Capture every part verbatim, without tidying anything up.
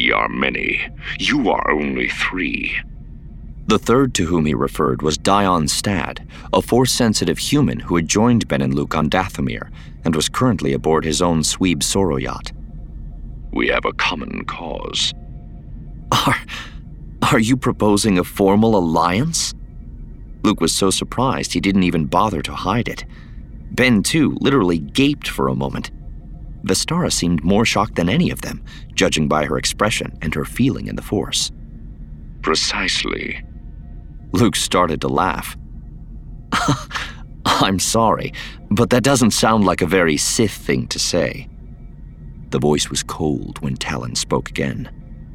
We are many. You are only three. The third to whom he referred was Dion Stad, a Force-sensitive human who had joined Ben and Luke on Dathomir and was currently aboard his own Sweeb Soro yacht. We have a common cause. Are, are you proposing a formal alliance? Luke was so surprised he didn't even bother to hide it. Ben, too, literally gaped for a moment. Vestara seemed more shocked than any of them, judging by her expression and her feeling in the Force. Precisely. Luke started to laugh. I'm sorry, but that doesn't sound like a very Sith thing to say. The voice was cold when Talon spoke again.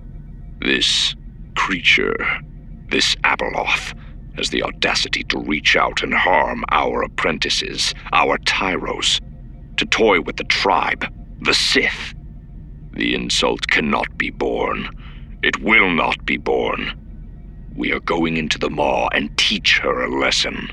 This creature, this Abeloth, has the audacity to reach out and harm our apprentices, our Tyros, to toy with the tribe, the Sith. The insult cannot be borne. It will not be borne. We are going into the Maw and teach her a lesson.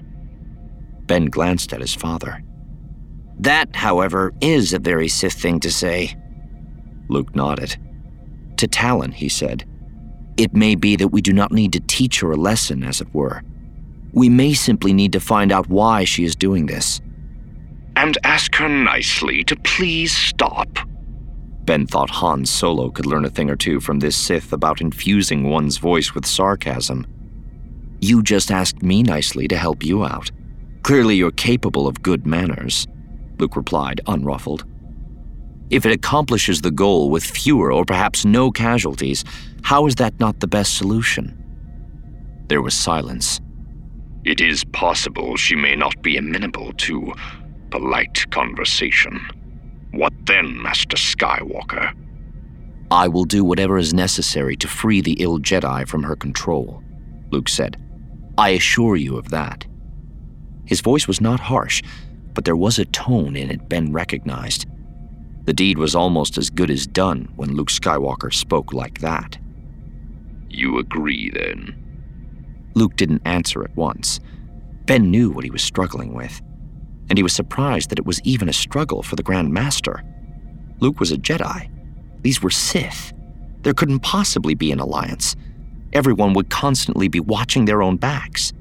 Ben glanced at his father. That, however, is a very Sith thing to say. Luke nodded. To Talon, he said, it may be that we do not need to teach her a lesson, as it were. We may simply need to find out why she is doing this. And ask her nicely to please stop. Ben thought Han Solo could learn a thing or two from this Sith about infusing one's voice with sarcasm. You just asked me nicely to help you out. Clearly you're capable of good manners, Luke replied, unruffled. If it accomplishes the goal with fewer or perhaps no casualties, how is that not the best solution? There was silence. It is possible she may not be amenable to polite conversation. What then, Master Skywalker? I will do whatever is necessary to free the ill Jedi from her control, Luke said. I assure you of that. His voice was not harsh, but there was a tone in it Ben recognized. The deed was almost as good as done when Luke Skywalker spoke like that. You agree, then? Luke didn't answer at once. Ben knew what he was struggling with, and he was surprised that it was even a struggle for the Grand Master. Luke was a Jedi. These were Sith. There couldn't possibly be an alliance. Everyone would constantly be watching their own backs.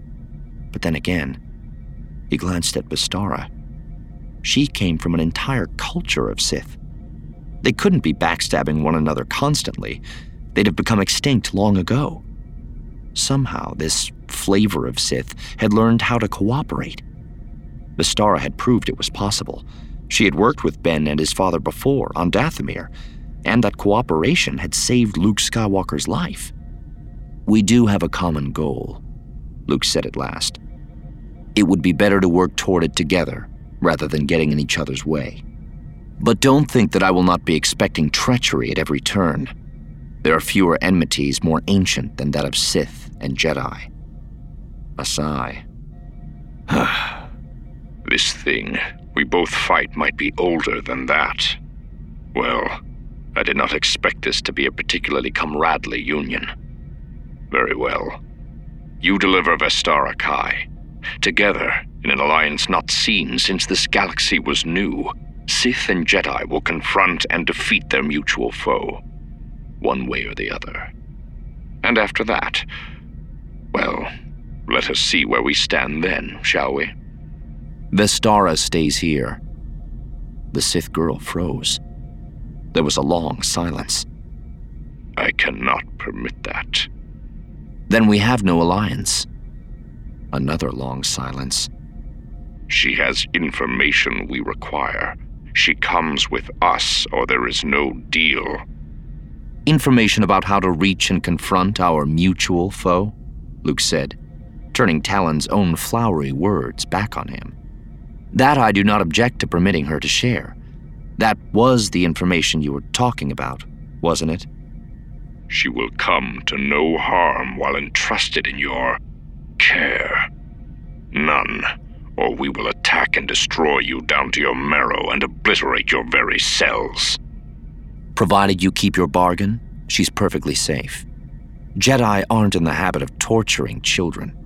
But then again, he glanced at Vestara. She came from an entire culture of Sith. They couldn't be backstabbing one another constantly. They'd have become extinct long ago. Somehow, this flavor of Sith had learned how to cooperate. Vestara had proved it was possible. She had worked with Ben and his father before on Dathomir, and that cooperation had saved Luke Skywalker's life. We do have a common goal, Luke said at last. It would be better to work toward it together, rather than getting in each other's way. But don't think that I will not be expecting treachery at every turn. There are fewer enmities more ancient than that of Sith and Jedi. A sigh. This thing we both fight might be older than that. Well, I did not expect this to be a particularly comradely union. Very well. You deliver Vestara Kai. Together, in an alliance not seen since this galaxy was new, Sith and Jedi will confront and defeat their mutual foe, one way or the other. And after that, well, let us see where we stand then, shall we? Vestara stays here. The Sith girl froze. There was a long silence. I cannot permit that. Then we have no alliance. Another long silence. She has information we require. She comes with us, or there is no deal. Information about how to reach and confront our mutual foe? Luke said, turning Talon's own flowery words back on him. That I do not object to permitting her to share. That was the information you were talking about, wasn't it? She will come to no harm while entrusted in your care. None, or we will attack and destroy you down to your marrow and obliterate your very cells. Provided you keep your bargain, she's perfectly safe. Jedi aren't in the habit of torturing children.